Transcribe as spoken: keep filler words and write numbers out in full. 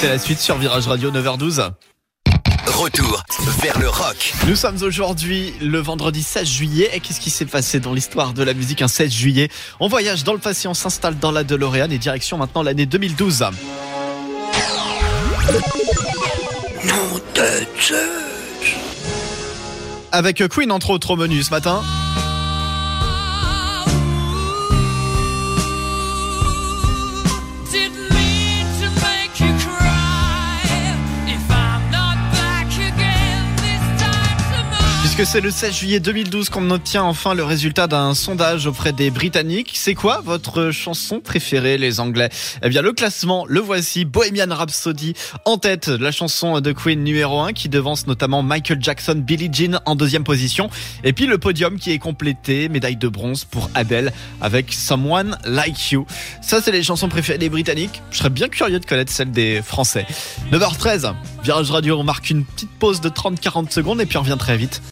C'est la suite sur Virage Radio, neuf heures douze. Retour vers le rock. Nous sommes aujourd'hui le vendredi seize juillet. Et qu'est-ce qui s'est passé dans l'histoire de la musique un seize juillet? On voyage dans le passé, on s'installe dans la DeLorean et direction maintenant l'année deux mille douze. Nom de Zeus. Avec Queen entre autres au menu ce matin. Puisque c'est le seize juillet deux mille douze qu'on obtient enfin le résultat d'un sondage auprès des Britanniques. C'est quoi votre chanson préférée, les Anglais? Eh bien, le classement, le voici. Bohemian Rhapsody en tête, la chanson de Queen numéro un, qui devance notamment Michael Jackson, Billie Jean en deuxième position. Et puis le podium qui est complété, médaille de bronze pour Adele avec Someone Like You. Ça, c'est les chansons préférées des Britanniques. Je serais bien curieux de connaître celle des Français. neuf heures treize, Virage Radio, on marque une petite pause de trente à quarante secondes et puis on revient très vite.